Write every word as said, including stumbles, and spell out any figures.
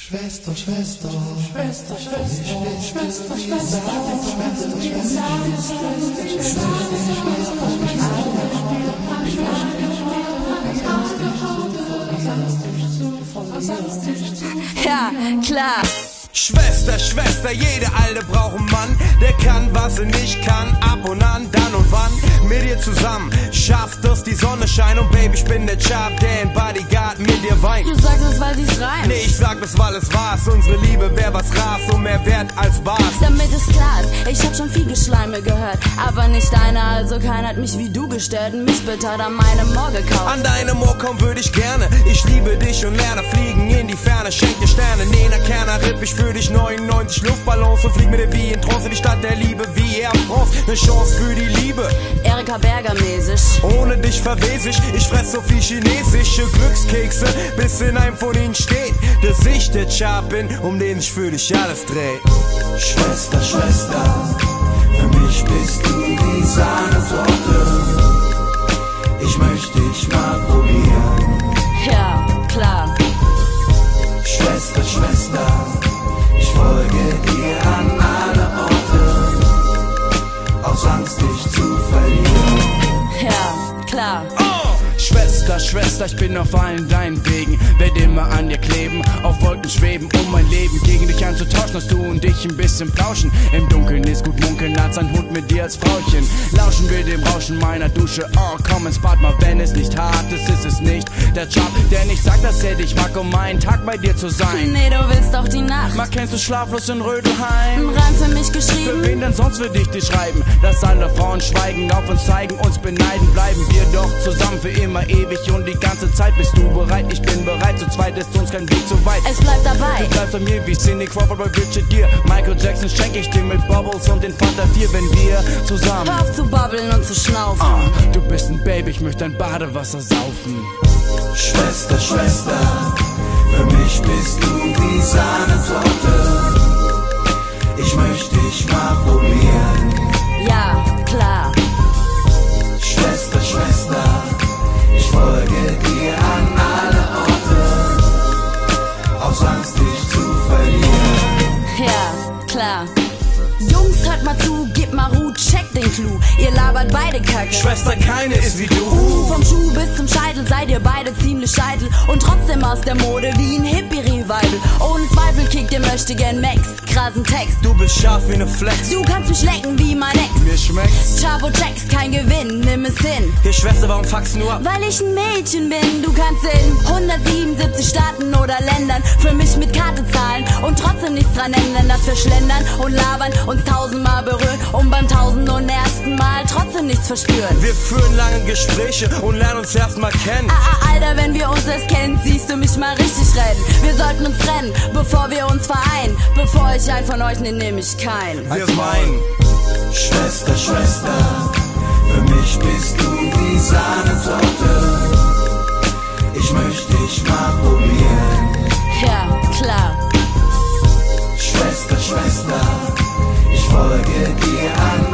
Schwester, Schwester, Schwester, Schwester, Schwester, Schwester, Schwester, Ja, klar. Schwester, Schwester, jede Alte braucht einen Mann, der kann, was sie nicht kann, ab und an, dann und wann, mit dir zusammen, schafft, dass die Sonne scheint und Baby, ich bin der Chap, der im Bodyguard mit dir weint. Du sagst es, weil sie's reimt. Nee, ich sag das, weil es war's, unsere Liebe wär was Ras und mehr wert als Bars. Damit es klar ist, ich hab schon viel Geschleime gehört, aber nicht deiner, also keiner hat mich wie du gestört, mich bitte hat an meinem Moor gekauft. An deinem Moor kommen würde ich gerne, ich liebe dich und lerne fliegen in die Ferne, schenk dir Sterne, Nena, Kerner, Ripp, ich für dich neunundneunzig Luftballons und flieg mit dir wie in Trance in die Stadt der Liebe, wie Air France, ne Chance für die Liebe. Erika Berger mäßig. Ohne dich verwes ich, ich fress so viel chinesische Glückskekse, bis in einem von ihnen steht, dass ich der Chap bin, um den sich für dich alles dreht. Schwester, Schwester, für mich bist du die Sahnetorte. Ich möchte dich mal probieren. Ja, klar. Schwester, Schwester, ich folge dir an alle Orte, aus Angst dich zu verlieren. Ja, klar. Schwester, Schwester, ich bin auf allen deinen Wegen, werd immer an dir kleben, auf Wolken schweben, um mein Leben gegen dich anzutauschen, dass du und ich ein bisschen plauschen. Im Dunkeln ist gut munkeln, als ein Hund mit dir als Frauchen. Lauschen wir dem Rauschen meiner Dusche, oh komm ins Bad mal, wenn es nicht hart ist, ist es nicht der Job, der nicht sagt, dass er dich mag, um einen Tag bei dir zu sein. Nee, du willst doch die Nacht. Mal kennst du schlaflos in Rödelheim? Ein Reim für mich Für geschrieben. wen denn sonst würde ich dir schreiben? Dass alle Frauen schweigen, auf uns zeigen, uns beneiden, bleiben wir doch zusammen für immer ewig und die ganze Zeit. Bist du bereit? Ich bin bereit, zu zweit ist uns kein Weg zu weit. Es bleibt dabei. Du bleibst bei mir wie Cindy Crawford bei Richard Gere. Michael Jackson schenk ich dir mit Bubbles und den Fanta vier, wenn wir zusammen. Hör auf zu babbeln und zu schnaufen. Ah, du bist ein Baby, ich möchte dein Badewasser saufen. Schwester, Schwester, für mich bist du die Sahnetorte. Ich möchte dich mal probieren. Ja, klar. Schwester, Schwester, ich folge dir an alle Orte, aus Angst dich zu verlieren. Ja, klar. Jungs, hört mal zu, gib mal Ruhe, check den Clou. Ihr labert beide Kacke. Schwester, keine ist wie du. Uh, vom Schuh bis zum Scheitel seid ihr beide ziemlich scheitel und trotzdem aus der Mode wie ein Hippie-Revival. Ohne Zweifel kickt ihr möchte gern Max, krassen Text. Du bist scharf wie ne Flex. Du kannst mich lecken wie mein Ex. Mir schmeckt's. Chavo checks, kein Gewinn, nimm es hin. Hier, Schwester, warum fuckst du ab? Weil ich ein Mädchen bin, du kannst in hundertsiebenundsiebzig Staaten oder Ländern für mich mit Karte zahlen und trotzdem nichts dran ändern, dass wir schlendern und labern, uns tausendmal berühren und beim tausend und ersten Mal trotzdem nichts verspüren. Wir führen lange Gespräche und lernen uns erstmal kennen. Ah, ah, Alter, wenn wir uns erst kennen, siehst du mich mal richtig rennen. Wir sollten uns trennen, bevor wir uns vereinen. Bevor ich einen von euch nehme, nehme ich keinen. Wir meinen. Schwester, Schwester, für mich bist du die Sahnetorte. Ich möchte dich mal probieren. Ja, klar. Schwester, Schwester, ich folge dir an